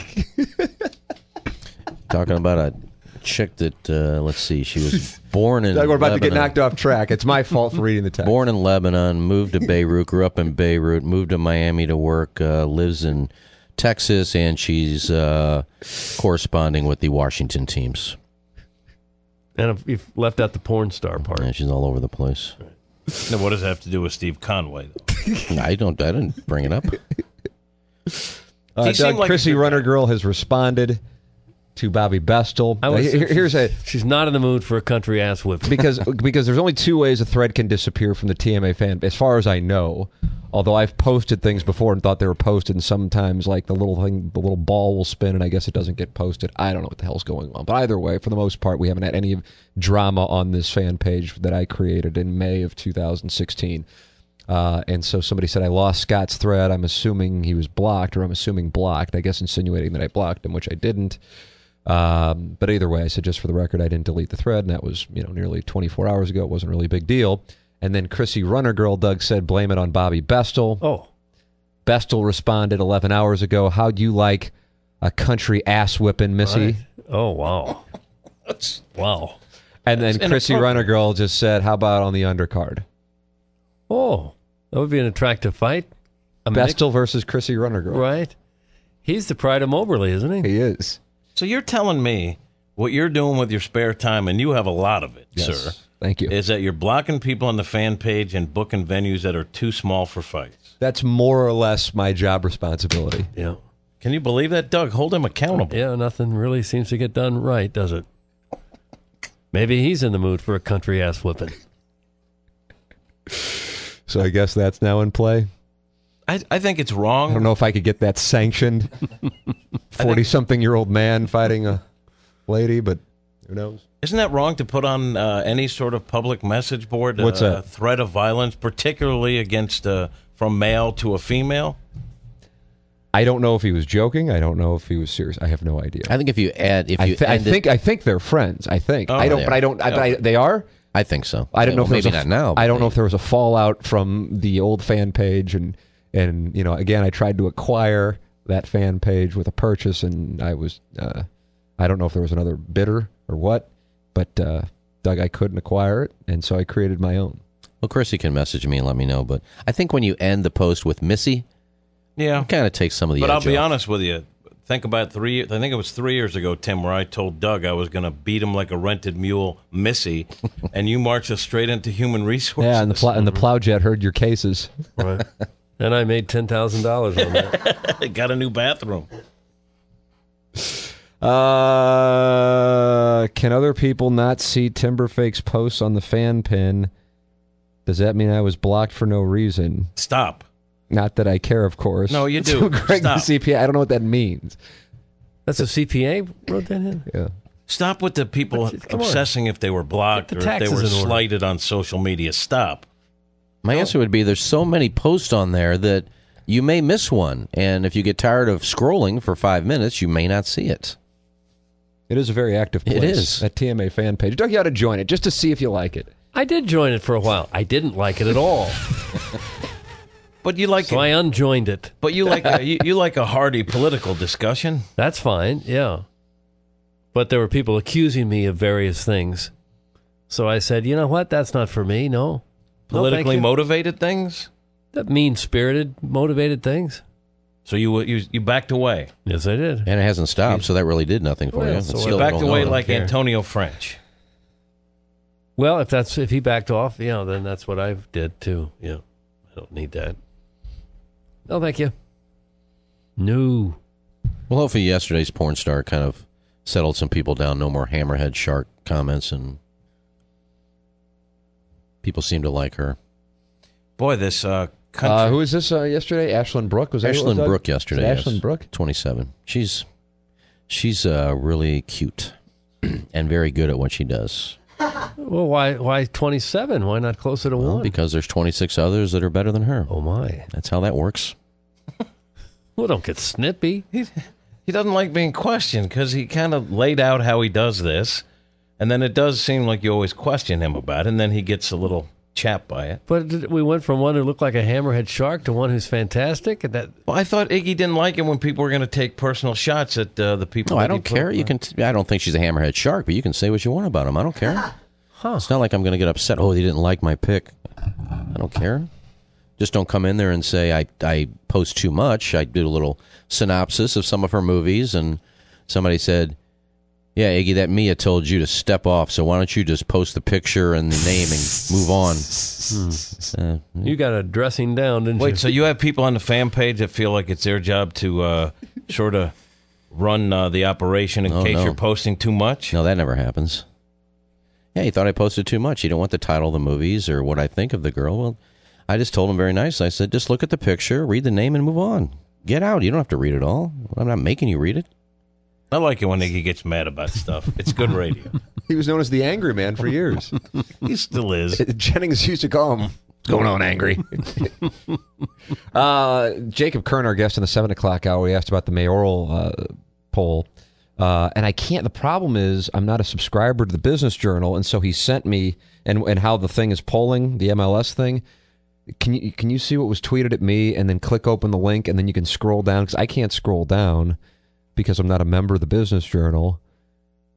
Talking about a chick that, uh, let's see, she was born in We're about Lebanon. to get knocked off track. It's my fault for reading the text. Born in Lebanon, moved to Beirut, grew up in Beirut, moved to Miami to work, uh, lives in Texas, and she's uh, corresponding with the Washington teams. And if you've left out the porn star part. Yeah, she's all over the place. Now, what does that have to do with Steve Conway? I don't. I didn't bring it up. Uh, He seemed Doug, like a Chrissy good Runner guy. Girl has responded to Bobby Bestel. I would Uh, assume here- here's a She's not in the mood for a country ass whipping. because because there's only two ways a thread can disappear from the T M A fan, as far as I know. Although I've posted things before and thought they were posted, and sometimes like the little thing, the little ball will spin, and I guess it doesn't get posted. I don't know what the hell's going on. But either way, for the most part, we haven't had any drama on this fan page that I created in May of two thousand sixteen. Uh, and so somebody said I lost Scott's thread. I'm assuming he was blocked, or I'm assuming blocked. I guess insinuating that I blocked him, which I didn't. Um, but either way, I said just for the record, I didn't delete the thread, and that was you know nearly twenty-four hours ago. It wasn't really a big deal. And then Chrissy Runner Girl, Doug said, blame it on Bobby Bestel. Oh. Bestel responded eleven hours ago, how'd you like a country ass whipping, Missy? Right. Oh, wow. Wow. And then That's Chrissy inappropriate. Runner-Girl just said, how about on the undercard? Oh, that would be an attractive fight. A Bestel versus Chrissy Runner-Girl. mix- right? He's the pride of Moberly, isn't he? He is. So you're telling me what you're doing with your spare time, and you have a lot of it, Yes. sir, Thank you. is that you're blocking people on the fan page and booking venues that are too small for fights. That's more or less my job responsibility. Yeah. Can you believe that, Doug? Hold him accountable. Yeah, nothing really seems to get done right, does it? Maybe he's in the mood for a country ass whipping. So I guess that's now in play. I, I think it's I wrong. don't know if I could get that sanctioned. forty-something-year-old man fighting a lady, but who knows? Isn't that wrong to put on uh, any sort of public message board What's uh, that? threat of violence, particularly against uh, from male to a female? I don't know if he was joking. I don't know if he was serious. I have no idea. I think if you add, if I, you, th- I end it- think I think they're friends. I think Oh, I don't, they but are. I don't. I, but I, they are. I think so. I don't Yeah, know well, if there was maybe a, not now. I don't but know if there was a fallout from the old fan page, and and you know, again, I tried to acquire that fan page with a purchase, and I was, uh, I don't know if there was another bidder or what, but uh, Doug, I couldn't acquire it, and so I created my own. Well, Chrissy can message me and let me know. But I think when you end the post with Missy, Yeah. it kind of takes some of the But I'll edge be off. honest with you. Think about three. I think it was three years ago, Tim, where I told Doug I was going to beat him like a rented mule, Missy, and you marched us straight into human resources. Yeah, and the pl- and the plow jet heard your cases. Right. And I made ten thousand dollars on that. Got a new bathroom. Uh, can other people not see Timberfake's posts on the fan pin? Does that mean I was blocked for no reason? Stop. Not that I care, of course. No, you do. So Greg, the Stop. C P A, I don't know what that means. That's a C P A wrote that in? Yeah. Stop with the people But, come on. obsessing if they were blocked Get or the if they taxes were in order. slighted on social media. Stop. My answer would be there's so many posts on there that you may miss one. And if you get tired of scrolling for five minutes, you may not see it. It is a very active place. It is. That T M A fan page. Doug, you ought to join it just to see if you like it. I did join it for a while. I didn't like it at all. But you like So I unjoined it. but you like a, you, you like a hearty political discussion. That's fine, yeah. But there were people accusing me of various things. So I said, you know what? That's not for me, no. No, Politically thank you. motivated things. That mean-spirited, motivated things. So you you you backed away. Yes, I did. And it hasn't stopped, so that really did nothing for Well, you. so It's what- still You backed going away on. like care. Antonio French. Well, if that's if he backed off, yeah, then that's what I did too. Yeah, I don't need that. No, thank you. No. Well, hopefully yesterday's porn star kind of settled some people down. No more hammerhead shark comments, and people seem to like her. Boy, this uh, country. Uh, who was this uh, yesterday? Ashlyn Brooke? Was that who it was, Ashlyn Doug? Brooke yesterday. Was it yes. Ashlyn Brooke? twenty-seven. She's she's uh, really cute and very good at what she does. Well, why why twenty-seven? Why not closer to Well, one? because there's twenty-six others that are better than her. Oh my! That's how that works. Well, don't get snippy. he, he doesn't like being questioned because he kind of laid out how he does this, and then it does seem like you always question him about it, and then he gets a little chapped by it. But did- we went from one who looked like a hammerhead shark to one who's fantastic. And that Well, I thought Iggy didn't like it when people were going to take personal shots at uh, the people. No, I that he don't put care. up You there. can. T- I don't think she's a hammerhead shark, but you can say what you want about him. I don't care. Huh. It's not like I'm going to get upset. Oh, they didn't like my pick. I don't care. Just don't come in there and say I, I post too much. I did a little synopsis of some of her movies, and somebody said, yeah, Iggy, that Mia told you to step off, so why don't you just post the picture and the name and move on? Uh, You got a dressing down, didn't you? Wait, so you have people on the fan page that feel like it's their job to uh, sort of run uh, the operation in Oh, case no. you're posting too much? no, that never happens. Yeah, he thought I posted too much. He didn't want the title of the movies or what I think of the girl. Well, I just told him very nice. I said, just look at the picture, read the name, and move on. Get out. You don't have to read it all. I'm not making you read it. I like it when Iggy gets mad about stuff. It's good radio. He was known as the Angry Man for years. He still is. Jennings used to call him, "What's going on, Angry?" uh, Jacob Kern, our guest in the seven o'clock hour, we asked about the mayoral uh, poll. Uh, and I can't, the problem is I'm not a subscriber to the Business Journal, and so he sent me, and, and how the thing is polling, the M L S thing. Can you can you see what was tweeted at me, and then click open the link, and then you can scroll down, because I can't scroll down because I'm not a member of the Business Journal.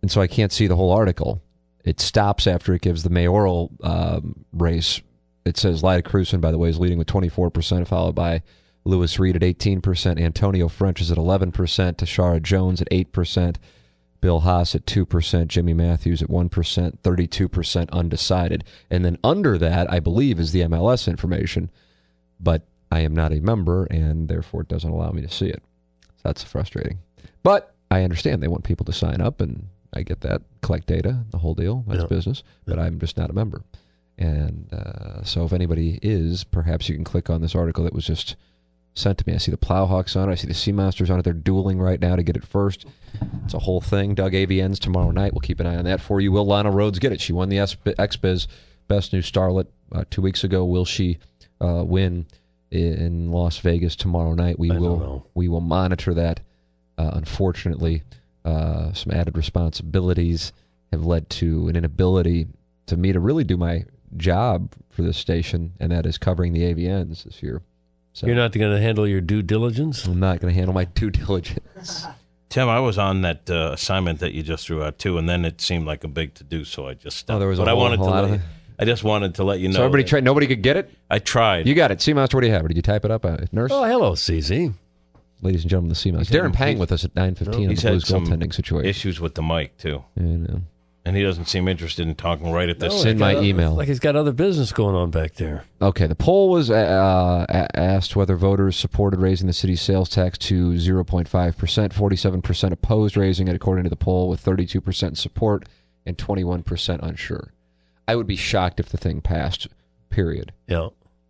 and so I can't see the whole article. It stops after it gives the mayoral um, race. It says Lyda Cruzan, by the way, is leading with twenty-four percent, followed by Lewis Reed at eighteen percent. Antonio French is at eleven percent. Tashara Jones at eight percent. Bill Haas at two percent. Jimmy Matthews at one percent. thirty-two percent undecided. And then under that, I believe, is the M L S information. But I am not a member, and therefore it doesn't allow me to see it. So that's frustrating. But I understand they want people to sign up, and I get that. Collect data, the whole deal. That's yeah. business. But I'm just not a member. And uh, so if anybody is, perhaps you can click on this article that was just sent to me. I see the Plowhawks on it. I see the Sea Monsters on it. They're dueling right now to get it first. It's a whole thing. Doug A V N's tomorrow night. We'll keep an eye on that for you. Will Lana Rhodes get it? She won the X Biz Best New Starlet uh, two weeks ago. Will she uh, win in Las Vegas tomorrow night? We I will. don't know. We will monitor that. Uh, unfortunately, uh, some added responsibilities have led to an inability to me to really do my job for this station, and that is covering the A V Ns this year. So You're not going to handle your due diligence? I'm not going to handle my due diligence. Tim, I was on that uh, assignment that you just threw out too, and then it seemed like a big to do, so I just stopped. Oh, there was a but whole- I wanted whole to lot let of you, I just wanted to let you know. So everybody that tried. Nobody could get it. I tried. You got it. Sea Monster. What do you have? Or did you type it up? Uh, nurse, Oh, hello, C Z. ladies and gentlemen, the Sea Monster. He's Darren had- Pang he's- with us at nine fifteen on He's the had Blues some goaltending situation. issues with the mic too, Yeah, I know. and he doesn't seem interested in talking right at this. No, second. in my Got other- email. Like he's got other business going on back there. Okay, the poll was uh, a- asked whether voters supported raising the city's sales tax to zero point five percent. forty-seven percent opposed raising it, according to the poll, with thirty-two percent support and twenty-one percent unsure. I would be shocked if the thing passed, period. Yeah.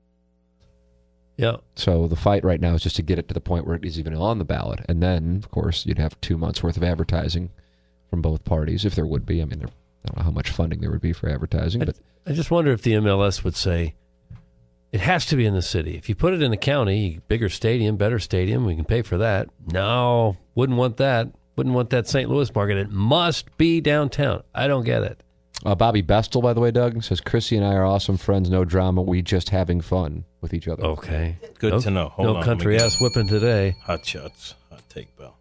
Yeah. So the fight right now is just to get it to the point where it is even on the ballot. And then, of course, you'd have two months' worth of advertising from both parties, if there would be. I mean, there, I don't know how much funding there would be for advertising, but I just wonder if the M L S would say it has to be in the city. If you put it in the county, bigger stadium, better stadium, we can pay for that. No, wouldn't want that. Wouldn't want that Saint Louis market. It must be downtown. I don't get it. Uh, Bobby Bestel, by the way, Doug, says, Chrissy and I are awesome friends, no drama. We just having fun with each other. Okay. Good no, to know. Hold no on, let me country get- ass whipping today. Hot shots. Hot take, Bill.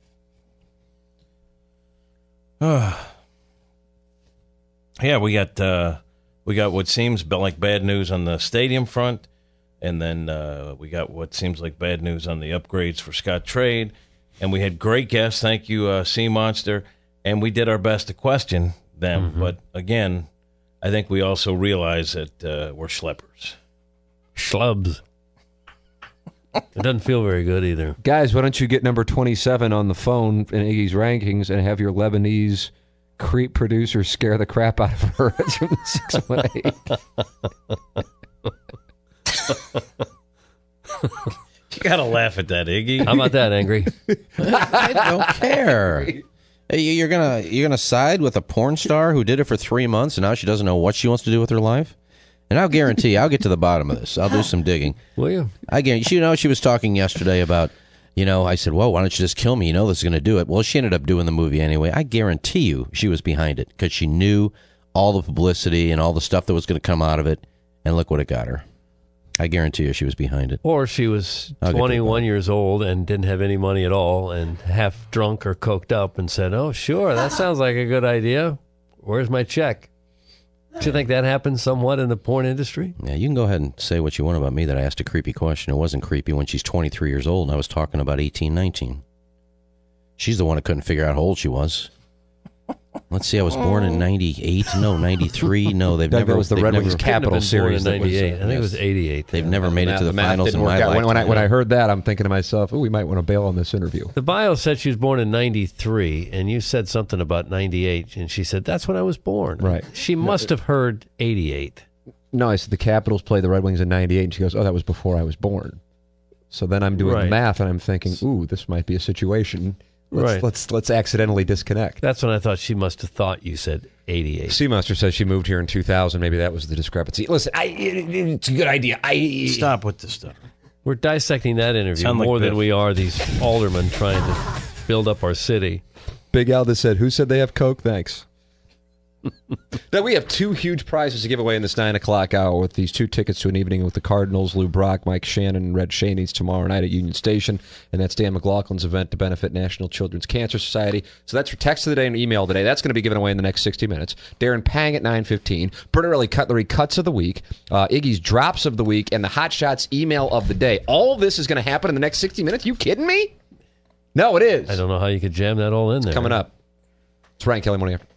Yeah, we got uh, we got what seems like bad news on the stadium front, and then uh, we got what seems like bad news on the upgrades for Scott Trade, and we had great guests. Thank you, uh, Sea Monster, and we did our best to question them. Mm-hmm. But again, I think we also realize that uh, we're schleppers. Schlubs. It doesn't feel very good either. Guys, why don't you get number twenty-seven on the phone in Iggy's rankings and have your Lebanese creep producer scare the crap out of her from the six one eight. You gotta laugh at that, Iggy. How about that, Angry? I don't care. Hey, You're gonna you're gonna side with a porn star who did it for three months and now she doesn't know what she wants to do with her life? And I'll guarantee you, I'll get to the bottom of this. I'll do some digging. Will you? I guarantee you know she was talking yesterday about, you know, I said, well, why don't you just kill me? You know this is going to do it. Well, she ended up doing the movie anyway. I guarantee you she was behind it because she knew all the publicity and all the stuff that was going to come out of it. And look what it got her. I guarantee you she was behind it. Or she was I'll get to the twenty-one bottom. years old and didn't have any money at all and half drunk or coked up and said, oh, sure, that sounds like a good idea. Where's my check? Do you think that happens somewhat in the porn industry? Yeah, you can go ahead and say what you want about me that I asked a creepy question. It wasn't creepy when she's twenty-three years old and I was talking about eighteen, nineteen. She's the one that couldn't figure out how old she was. Let's see, I was born in ninety-eight. No, ninety-three. No, they've Doug, never. that was the they've Red never, Wings Couldn't have Capital been born Series. in that was, uh, ninety-eight. I think it was yes. eighty-eight. They've never made it to the, math finals didn't in work my out. life. When, when I, when I heard that, I'm thinking to myself, oh, we might want to bail on this interview. The bio said she was born in ninety-three, and you said something about ninety-eight, and she said, that's when I was born. Right. She must have heard eighty-eight. No, I said the Capitals played the Red Wings in ninety-eight, and she goes, oh, that was before I was born. So then I'm doing Right. the math, and I'm thinking, ooh, this might be a situation. Let's, Right. let's, let's accidentally disconnect. That's when I thought she must have thought you said eighty-eight. Sea Monster says she moved here in two thousand. Maybe that was the discrepancy. Listen, I, it, it's a good idea. I Stop with this stuff. We're dissecting that interview Sound like more than Biff. we are these aldermen trying to build up our city. Big Al just said, who said they have Coke? Thanks. Now, we have two huge prizes to give away in this nine o'clock hour with these two tickets to an evening with the Cardinals, Lou Brock, Mike Shannon, and Red Shaney's tomorrow night at Union Station. And that's Dan McLaughlin's event to benefit National Children's Cancer Society. So that's your text of the day and email today. That's going to be given away in the next sixty minutes. Darren Pang at nine fifteen. Bernarelli Cutlery Cuts of the Week. Uh, Iggy's Drops of the Week. And the Hot Shots email of the day. All of this is going to happen in the next sixty minutes? You kidding me? No, it is. I don't know how you could jam that all in there. Coming up. It's Ryan Kelly Morning After.